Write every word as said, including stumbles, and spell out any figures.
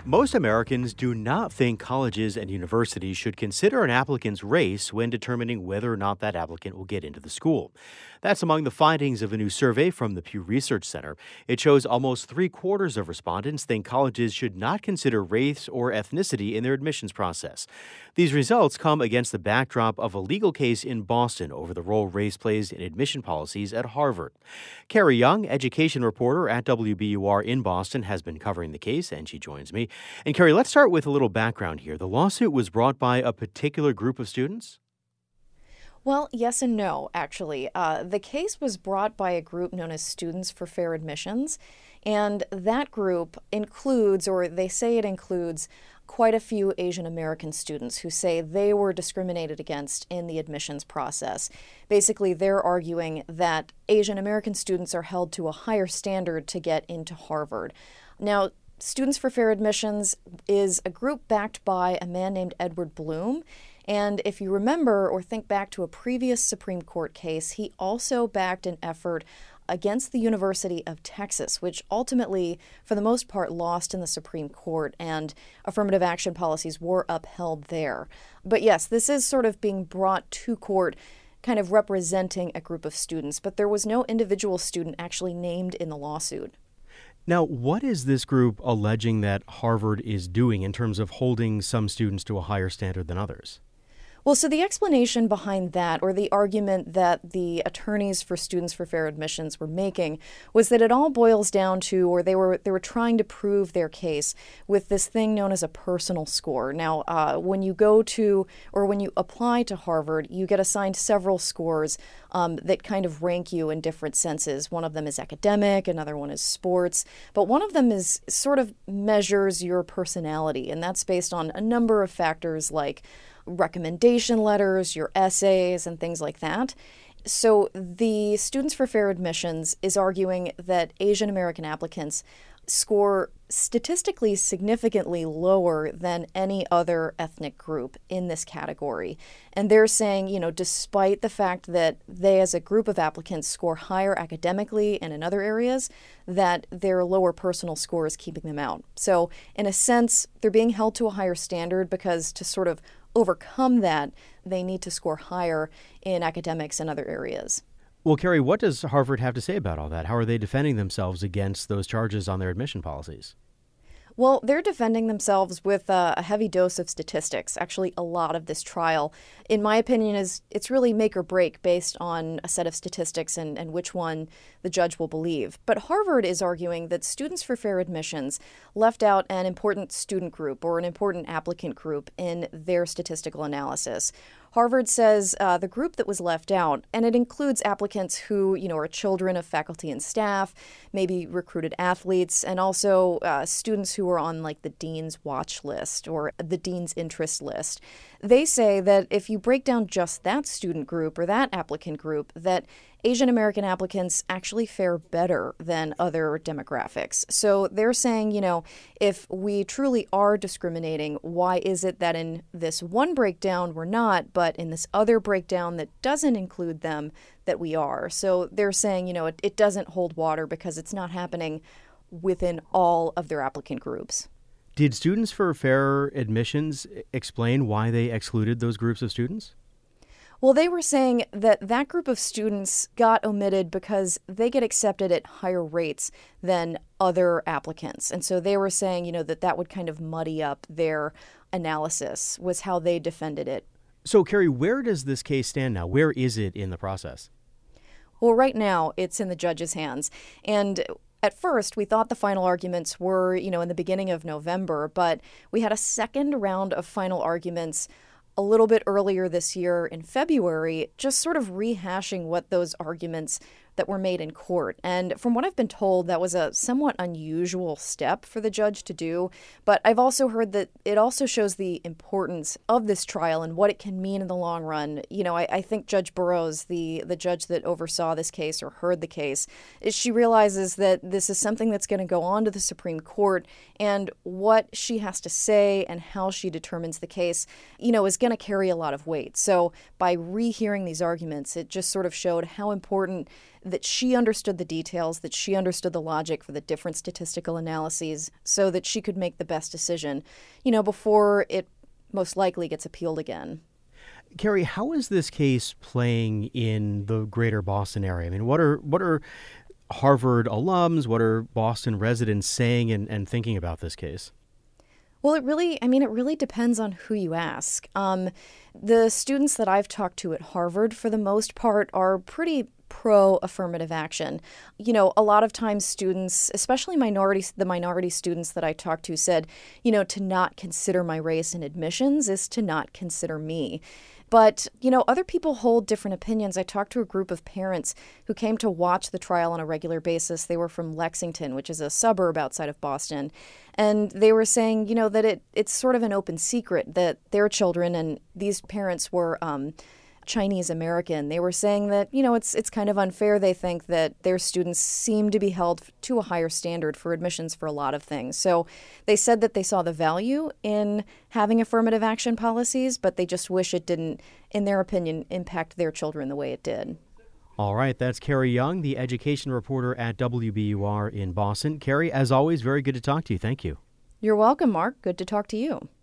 Most Americans do not think colleges and universities should consider an applicant's race when determining whether or not that applicant will get into the school. That's among the findings of a new survey from the Pew Research Center. It shows almost three quarters of respondents think colleges should not consider race or ethnicity in their admissions process. These results come against the backdrop of a legal case in Boston over the role race plays in admission policies at Harvard. Carrie Young, education reporter at W B U R in Boston, has been covering the case, and she joins me. And Carrie, let's start with a little background here. The lawsuit was brought by a particular group of students? Well, yes and no, actually. Uh, the case was brought by a group known as Students for Fair Admissions, and that group includes, or they say it includes, quite a few Asian American students who say they were discriminated against in the admissions process. Basically, they're arguing that Asian American students are held to a higher standard to get into Harvard. Now, Students for Fair Admissions is a group backed by a man named Edward Blum. And if you remember or think back to a previous Supreme Court case, he also backed an effort against the University of Texas, which ultimately, for the most part, lost in the Supreme Court, and affirmative action policies were upheld there. But yes, this is sort of being brought to court, kind of representing a group of students, but there was no individual student actually named in the lawsuit. Now, what is this group alleging that Harvard is doing in terms of holding some students to a higher standard than others? Well, so the explanation behind that, or the argument that the attorneys for Students for Fair Admissions were making, was that it all boils down to, or they were they were trying to prove their case with this thing known as a personal score. Now, uh, when you go to, or when you apply to Harvard, you get assigned several scores um, that kind of rank you in different senses. One of them is academic, another one is sports, but one of them is sort of measures your personality, and that's based on a number of factors like recommendation letters, your essays, and things like that. So the Students for Fair Admissions is arguing that Asian American applicants score statistically significantly lower than any other ethnic group in this category. And they're saying, you know, despite the fact that they as a group of applicants score higher academically and in other areas, that their lower personal score is keeping them out. So in a sense, they're being held to a higher standard because to sort of overcome that, they need to score higher in academics and other areas. Well, Carrie, what does Harvard have to say about all that? How are they defending themselves against those charges on their admission policies? Well, they're defending themselves with uh, a heavy dose of statistics. Actually, a lot of this trial, in my opinion, is it's really make or break based on a set of statistics and, and which one the judge will believe. But Harvard is arguing that Students for Fair Admissions left out an important student group or an important applicant group in their statistical analysis. Harvard says uh, the group that was left out, and it includes applicants who, you know, are children of faculty and staff, maybe recruited athletes, and also uh, students who are on like the dean's watch list or the dean's interest list. They say that if you break down just that student group or that applicant group, that Asian American applicants actually fare better than other demographics. So they're saying, you know, if we truly are discriminating, why is it that in this one breakdown we're not, but in this other breakdown that doesn't include them, that we are? So they're saying, you know, it, it doesn't hold water because it's not happening within all of their applicant groups. Did Students for Fair Admissions explain why they excluded those groups of students? Well, they were saying that that group of students got omitted because they get accepted at higher rates than other applicants. And so they were saying, you know, that that would kind of muddy up their analysis, was how they defended it. So, Carrie, where does this case stand now? Where is it in the process? Well, right now, it's in the judge's hands. And at first, we thought the final arguments were, you know, in the beginning of November, but we had a second round of final arguments a little bit earlier this year in February, just sort of rehashing what those arguments that were made in court. And from what I've been told, that was a somewhat unusual step for the judge to do. But I've also heard that it also shows the importance of this trial and what it can mean in the long run. You know, I, I think Judge Burroughs, the, the judge that oversaw this case or heard the case, is she realizes that this is something that's going to go on to the Supreme Court, and what she has to say and how she determines the case, you know, is going to carry a lot of weight. So by rehearing these arguments, it just sort of showed how important that she understood the details, that she understood the logic for the different statistical analyses so that she could make the best decision, you know, before it most likely gets appealed again. Carrie, how is this case playing in the greater Boston area? I mean, what are what are Harvard alums, what are Boston residents saying and, and thinking about this case? Well, it really, I mean, it really depends on who you ask. Um, the students that I've talked to at Harvard, for the most part, are pretty pro-affirmative action. You know, a lot of times students, especially minorities, the minority students that I talked to said, you know, to not consider my race in admissions is to not consider me. But, you know, other people hold different opinions. I talked to a group of parents who came to watch the trial on a regular basis. They were from Lexington, which is a suburb outside of Boston. And they were saying, you know, that it it's sort of an open secret that their children, and these parents were um, Chinese American, they were saying that, you know, it's it's kind of unfair. They think that their students seem to be held to a higher standard for admissions for a lot of things. So they said that they saw the value in having affirmative action policies, but they just wish it didn't, in their opinion, impact their children the way it did. All right, that's Carrie Young, the education reporter at W B U R in Boston. Carrie, as always, very good to talk to you. Thank you. You're welcome, Mark. Good to talk to you.